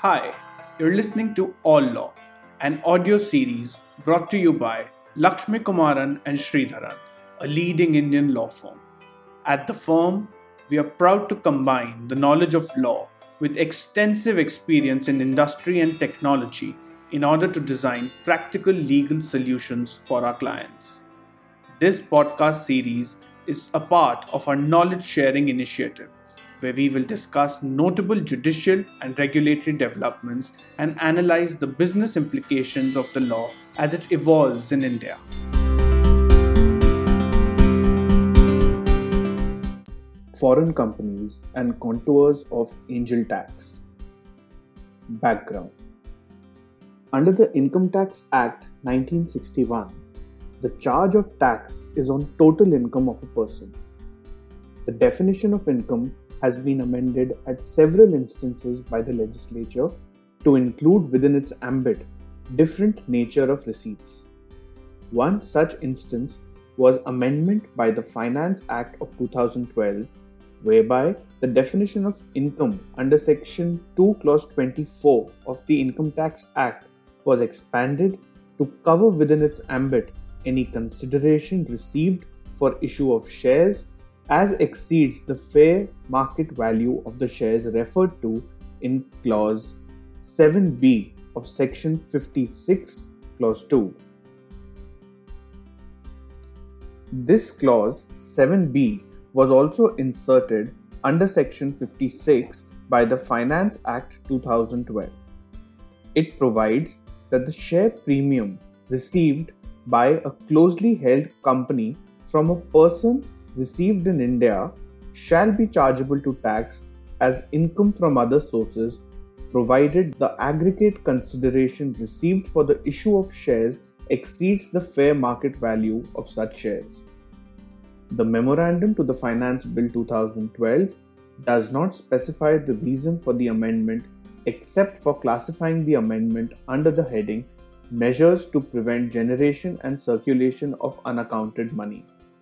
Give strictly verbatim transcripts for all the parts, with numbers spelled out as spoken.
Hi, you're listening to All Law, an audio series brought to you by Lakshmi Kumaran and Sridharan, a leading Indian law firm. At the firm, we are proud to combine the knowledge of law with extensive experience in industry and technology in order to design practical legal solutions for our clients. This podcast series is a part of our knowledge sharing initiative, where we will discuss notable judicial and regulatory developments and analyze the business implications of the law as it evolves in India. Foreign companies and contours of angel tax. Background. Under the Income Tax Act nineteen sixty-one, the charge of tax is on total income of a person. The definition of income has been amended at several instances by the legislature to include within its ambit different nature of receipts. One such instance was amendment by the Finance Act of two thousand twelve, whereby the definition of income under Section two Clause twenty-four of the Income Tax Act was expanded to cover within its ambit any consideration received for issue of shares as exceeds the fair market value of the shares referred to in Clause seven B of Section fifty-six, Clause two. This Clause seven B was also inserted under Section fifty-six by the Finance Act two thousand twelve. It provides that the share premium received by a closely held company from a person received in India shall be chargeable to tax as income from other sources, provided the aggregate consideration received for the issue of shares exceeds the fair market value of such shares. The Memorandum to the Finance Bill two thousand twelve does not specify the reason for the amendment except for classifying the amendment under the heading Measures to Prevent Generation and Circulation of Unaccounted Money.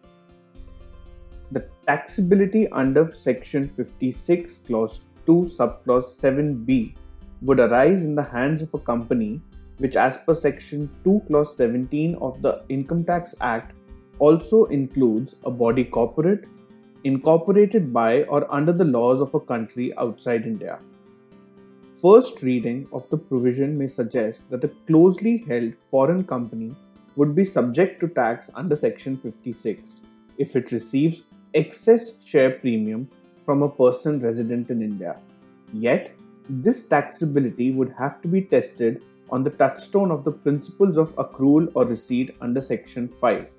The taxability under Section fifty-six, Clause two, Subclause seven B would arise in the hands of a company which, as per Section two, Clause seventeen of the Income Tax Act, also includes a body corporate, incorporated by or under the laws of a country outside India. First reading of the provision may suggest that a closely held foreign company would be subject to tax under Section fifty-six if it receives excess share premium from a person resident in India. Yet, this taxability would have to be tested on the touchstone of the principles of accrual or receipt under Section five.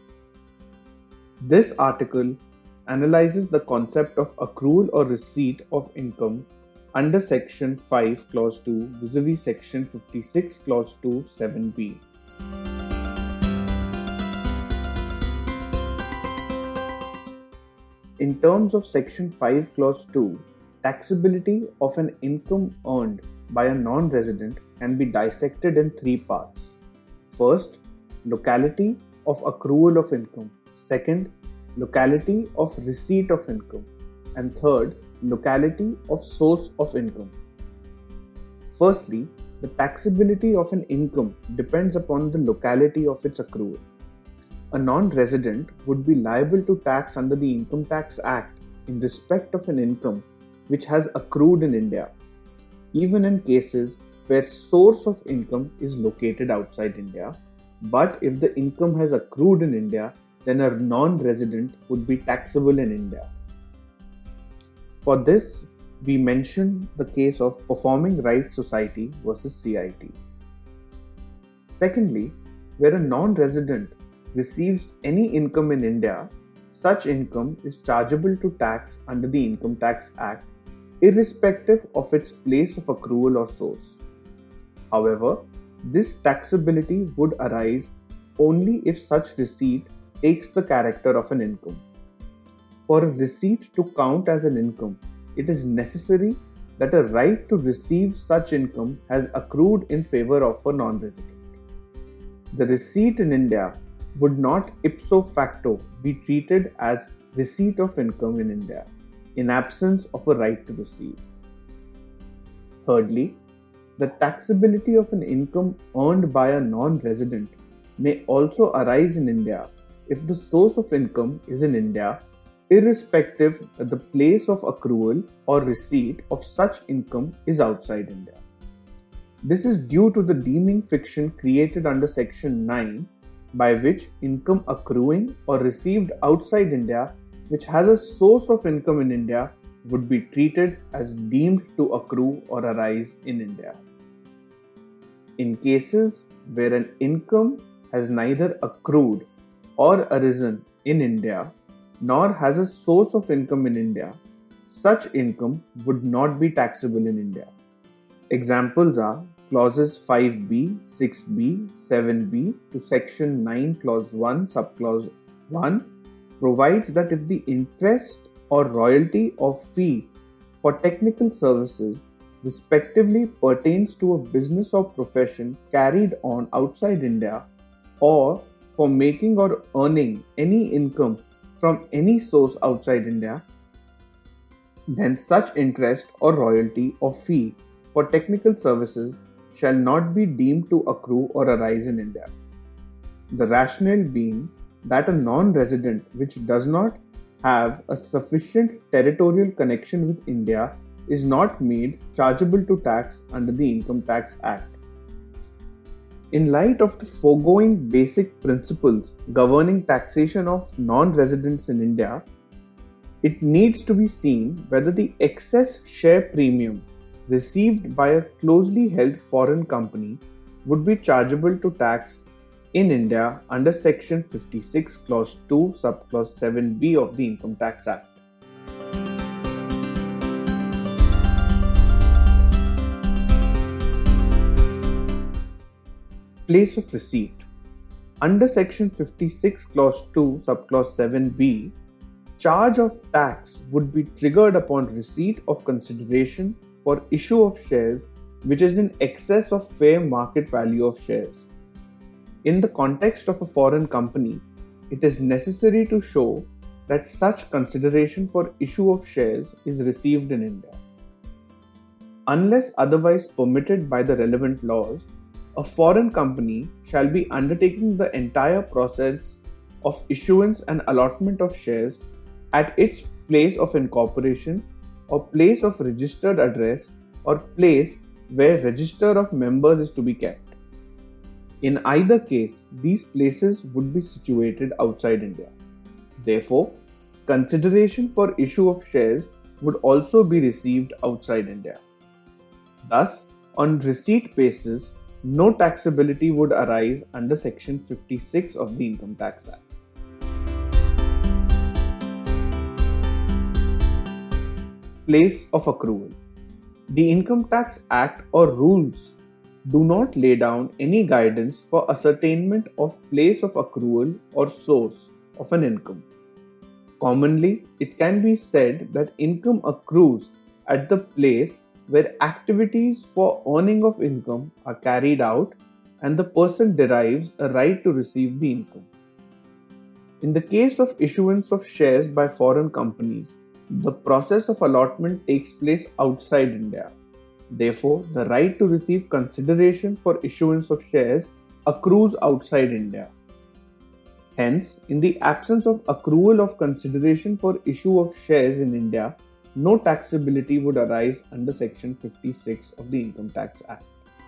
This article analyzes the concept of accrual or receipt of income under Section five, Clause two, vis-a-vis Section fifty-six, Clause two, seven B. In terms of Section five, Clause two, taxability of an income earned by a non-resident can be dissected in three parts. First, locality of accrual of income. Second, locality of receipt of income. And third, locality of source of income. Firstly, the taxability of an income depends upon the locality of its accrual. A non-resident would be liable to tax under the Income Tax Act in respect of an income which has accrued in India, even in cases where source of income is located outside India. But if the income has accrued in India, then a non-resident would be taxable in India. For this, we mentioned the case of Performing Rights Society versus C I T. Secondly, where a non-resident receives any income in India, such income is chargeable to tax under the Income Tax Act, irrespective of its place of accrual or source. However, this taxability would arise only if such receipt takes the character of an income. For a receipt to count as an income, it is necessary that a right to receive such income has accrued in favor of a non-resident. The receipt in India would not ipso facto be treated as receipt of income in India, in absence of a right to receive. Thirdly, the taxability of an income earned by a non-resident may also arise in India if the source of income is in India, irrespective that the place of accrual or receipt of such income is outside India. This is due to the deeming fiction created under Section nine, by which income accruing or received outside India which has a source of income in India would be treated as deemed to accrue or arise in India. In cases where an income has neither accrued or arisen in India nor has a source of income in India, such income would not be taxable in India. Examples are clauses five B, six B, seven B to Section nine Clause one Subclause one provides that if the interest or royalty or fee for technical services respectively pertains to a business or profession carried on outside India, or for making or earning any income from any source outside India, then such interest or royalty or fee for technical services shall not be deemed to accrue or arise in India. The rationale being that a non-resident which does not have a sufficient territorial connection with India is not made chargeable to tax under the Income Tax Act. In light of the foregoing basic principles governing taxation of non-residents in India, it needs to be seen whether the excess share premium received by a closely held foreign company would be chargeable to tax in India under Section fifty-six Clause two Subclause seven B of the Income Tax Act. Place of receipt. Under Section fifty-six Clause two Subclause seven B, charge of tax would be triggered upon receipt of consideration for issue of shares which is in excess of fair market value of shares. In the context of a foreign company, it is necessary to show that such consideration for issue of shares is received in India. Unless otherwise permitted by the relevant laws, a foreign company shall be undertaking the entire process of issuance and allotment of shares at its place of incorporation or place of registered address or place where register of members is to be kept. In either case, these places would be situated outside India. Therefore, consideration for issue of shares would also be received outside India. Thus, on receipt basis, no taxability would arise under Section fifty-six of the Income Tax Act. Place of accrual. The Income Tax Act or rules do not lay down any guidance for ascertainment of place of accrual or source of an income. Commonly, it can be said that income accrues at the place where activities for earning of income are carried out and the person derives a right to receive the income. In the case of issuance of shares by foreign companies, the process of allotment takes place outside India. Therefore, the right to receive consideration for issuance of shares accrues outside India. Hence, in the absence of accrual of consideration for issue of shares in India, no taxability would arise under Section fifty-six of the Income Tax Act.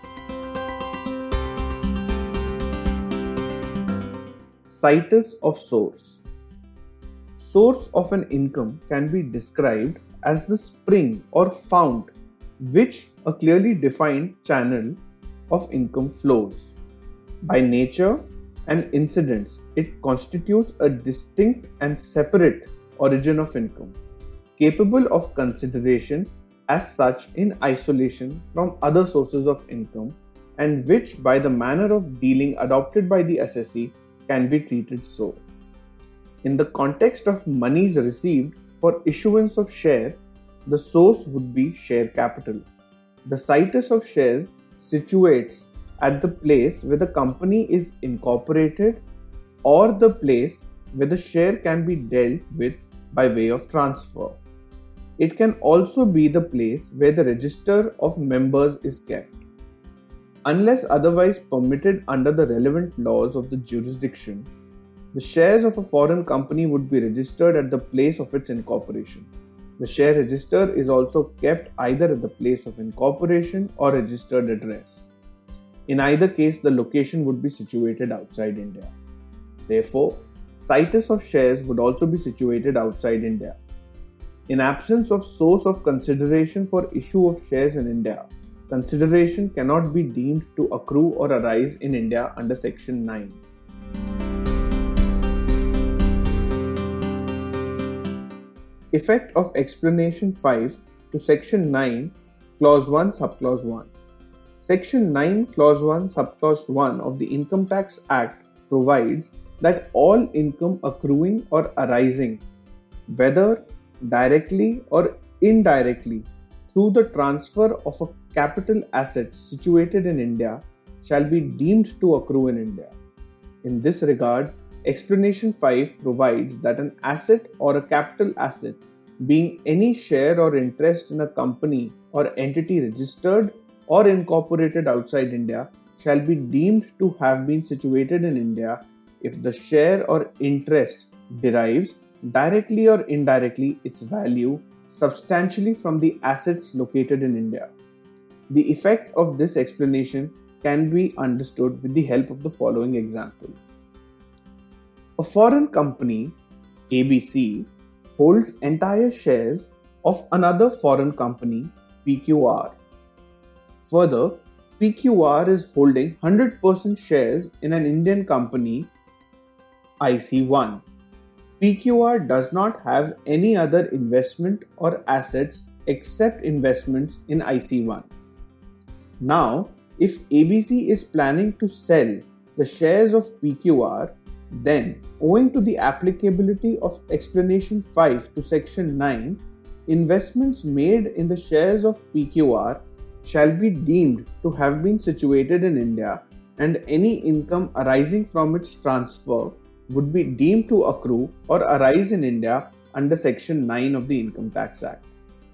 Situs of source. Source of an income can be described as the spring or fount which a clearly defined channel of income flows. By nature and incidence, it constitutes a distinct and separate origin of income, capable of consideration as such in isolation from other sources of income, and which, by the manner of dealing adopted by the assessee, can be treated so. In the context of monies received for issuance of share, the source would be share capital. The situs of shares situates at the place where the company is incorporated or the place where the share can be dealt with by way of transfer. It can also be the place where the register of members is kept. Unless otherwise permitted under the relevant laws of the jurisdiction, the shares of a foreign company would be registered at the place of its incorporation. The share register is also kept either at the place of incorporation or registered address. In either case, the location would be situated outside India. Therefore, situs of shares would also be situated outside India. In absence of source of consideration for issue of shares in India, consideration cannot be deemed to accrue or arise in India under Section nine. Effect of Explanation five to Section nine, Clause one, Subclause one. Section nine, Clause one, Subclause one of the Income Tax Act provides that all income accruing or arising, whether directly or indirectly, through the transfer of a capital asset situated in India, shall be deemed to accrue in India. In this regard, Explanation five provides that an asset or a capital asset, being any share or interest in a company or entity registered or incorporated outside India, shall be deemed to have been situated in India if the share or interest derives, directly or indirectly, its value substantially from the assets located in India. The effect of this explanation can be understood with the help of the following example. A foreign company, A B C, holds entire shares of another foreign company, P Q R. Further, P Q R is holding one hundred percent shares in an Indian company, I C one. P Q R does not have any other investment or assets except investments in I C one. Now, if A B C is planning to sell the shares of P Q R, then, owing to the applicability of Explanation five to Section nine, investments made in the shares of P Q R shall be deemed to have been situated in India, and any income arising from its transfer would be deemed to accrue or arise in India under Section nine of the Income Tax Act.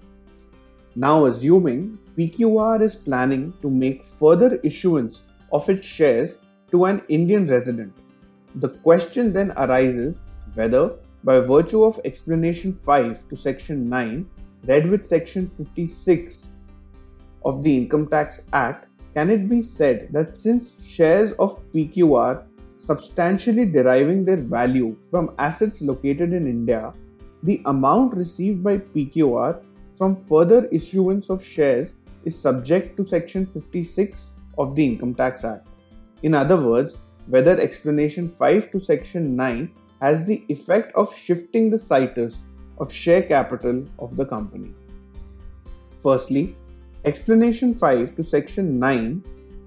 Now, assuming P Q R is planning to make further issuance of its shares to an Indian resident, the question then arises whether, by virtue of Explanation five to Section nine, read with Section fifty-six of the Income Tax Act, can it be said that since shares of P Q R substantially deriving their value from assets located in India, the amount received by P Q R from further issuance of shares is subject to Section fifty-six of the Income Tax Act. In other words, whether Explanation five to Section nine has the effect of shifting the situs of share capital of the company. Firstly, Explanation five to Section nine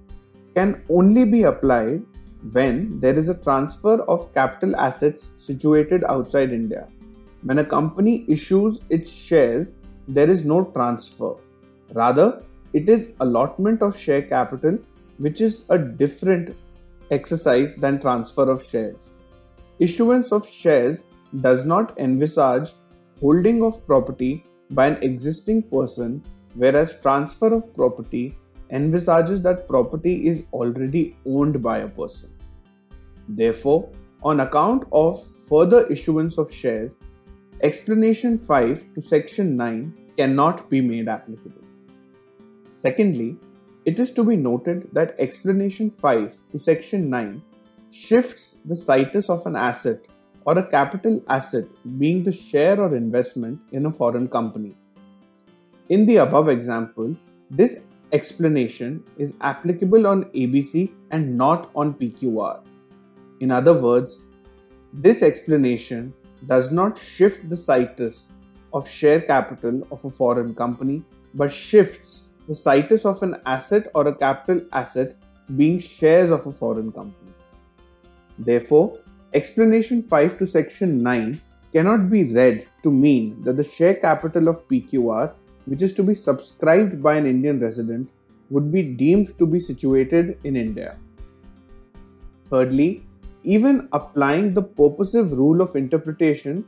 can only be applied when there is a transfer of capital assets situated outside India. When a company issues its shares, there is no transfer. Rather, it is allotment of share capital, which is a different exercise than transfer of shares. Issuance of shares does not envisage holding of property by an existing person, whereas transfer of property envisages that property is already owned by a person. Therefore, on account of further issuance of shares, Explanation five to Section nine cannot be made applicable. Secondly, it is to be noted that Explanation five to Section nine shifts the situs of an asset or a capital asset being the share or investment in a foreign company. In the above example, this explanation is applicable on A B C and not on P Q R. In other words, this explanation does not shift the situs of share capital of a foreign company, but shifts the situs of an asset or a capital asset being shares of a foreign company. Therefore, Explanation five to Section nine cannot be read to mean that the share capital of P Q R, which is to be subscribed by an Indian resident, would be deemed to be situated in India. Thirdly, even applying the purposive rule of interpretation,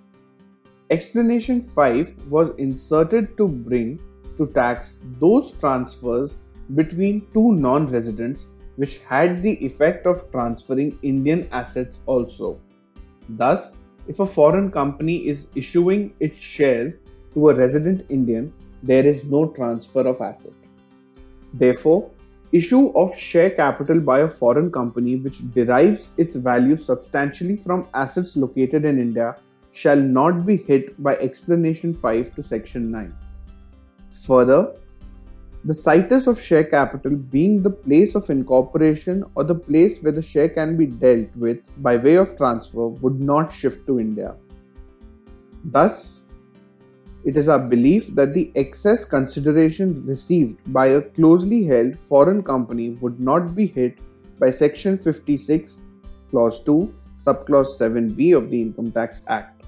Explanation five was inserted to bring to tax those transfers between two non-residents, which had the effect of transferring Indian assets also. Thus, if a foreign company is issuing its shares to a resident Indian, there is no transfer of asset. Therefore, issue of share capital by a foreign company which derives its value substantially from assets located in India shall not be hit by Explanation five to Section nine. Further, the situs of share capital being the place of incorporation or the place where the share can be dealt with by way of transfer would not shift to India. Thus, it is our belief that the excess consideration received by a closely held foreign company would not be hit by Section fifty-six, Clause two, Subclause seven B of the Income Tax Act.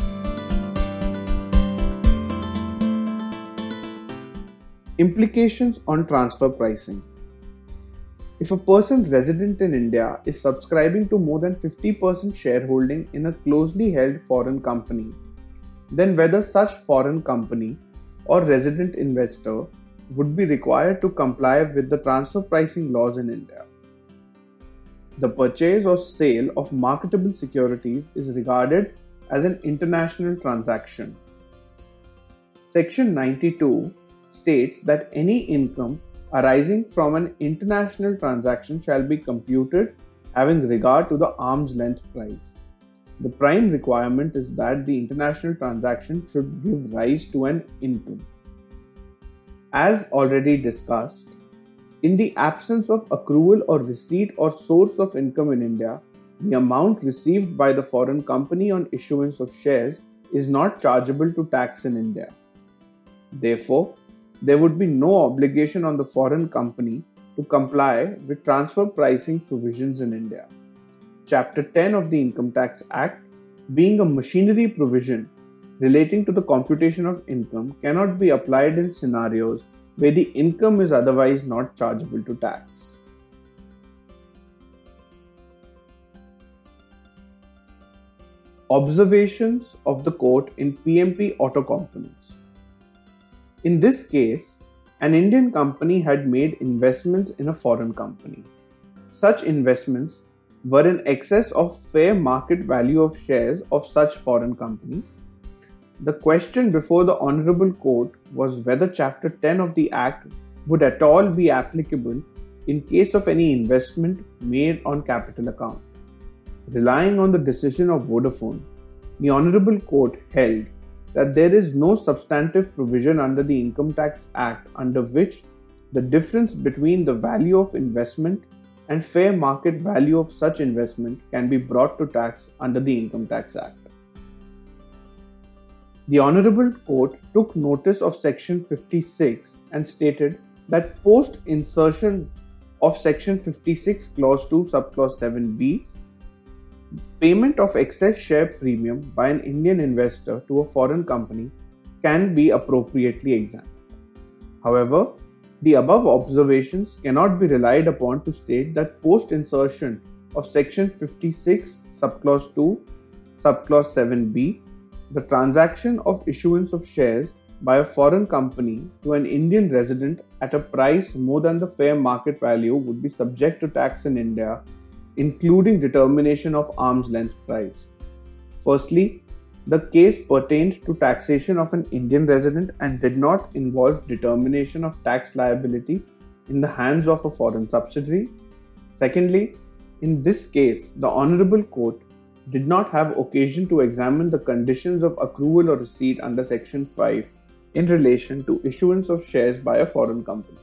Implications on transfer pricing. If a person resident in India is subscribing to more than fifty percent shareholding in a closely held foreign company, then whether such foreign company or resident investor would be required to comply with the transfer pricing laws in India. The purchase or sale of marketable securities is regarded as an international transaction. Section ninety-two states that any income arising from an international transaction shall be computed having regard to the arm's length price. The prime requirement is that the international transaction should give rise to an income. As already discussed, in the absence of accrual or receipt or source of income in India, the amount received by the foreign company on issuance of shares is not chargeable to tax in India. Therefore, there would be no obligation on the foreign company to comply with transfer pricing provisions in India. Chapter ten of the Income Tax Act, being a machinery provision relating to the computation of income, cannot be applied in scenarios where the income is otherwise not chargeable to tax. Observations of the court in P M P Auto Components. In this case, an Indian company had made investments in a foreign company. Such investments were in excess of fair market value of shares of such foreign company. The question before the Honorable Court was whether Chapter ten of the Act would at all be applicable in case of any investment made on capital account. Relying on the decision of Vodafone, the Honorable Court held that there is no substantive provision under the Income Tax Act under which the difference between the value of investment and fair market value of such investment can be brought to tax under the Income Tax Act. The Honorable Court took notice of Section fifty-six and stated that post-insertion of Section fifty-six Clause two Subclause seven B, payment of excess share premium by an Indian investor to a foreign company can be appropriately examined. However, the above observations cannot be relied upon to state that post-insertion of Section fifty-six Subclause two Subclause seven B, the transaction of issuance of shares by a foreign company to an Indian resident at a price more than the fair market value would be subject to tax in India, including determination of arm's length price. Firstly, the case pertained to taxation of an Indian resident and did not involve determination of tax liability in the hands of a foreign subsidiary. Secondly, in this case, the Honorable Court did not have occasion to examine the conditions of accrual or receipt under Section five in relation to issuance of shares by a foreign company.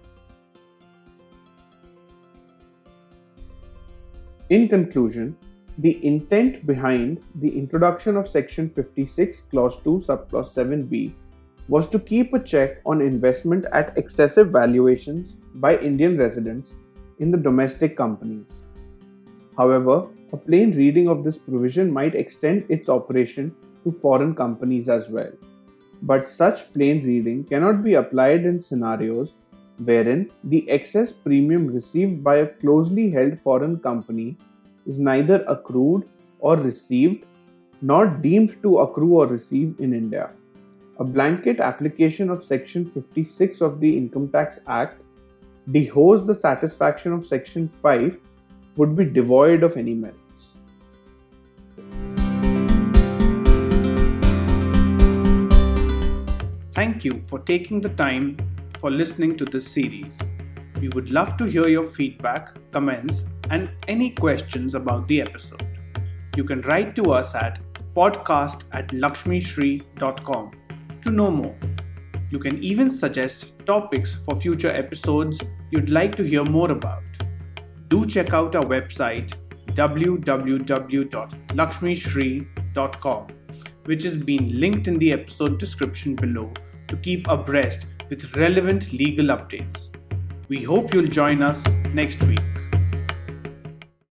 In conclusion, the intent behind the introduction of Section fifty-six Clause two Subclause seven B was to keep a check on investment at excessive valuations by Indian residents in the domestic companies. However, a plain reading of this provision might extend its operation to foreign companies as well. But such plain reading cannot be applied in scenarios wherein the excess premium received by a closely held foreign company is neither accrued or received nor deemed to accrue or receive in India. A blanket application of Section fifty-six of the Income Tax Act dehose the satisfaction of Section five would be devoid of any merits. Thank you for taking the time for listening to this series. We would love to hear your feedback, comments, and any questions about the episode. You can write to us at podcast at lakshmishri dot com to know more. You can even suggest topics for future episodes you'd like to hear more about. Do check out our website w w w dot lakshmishri dot com, which has been linked in the episode description below to keep abreast with relevant legal updates. We hope you'll join us next week.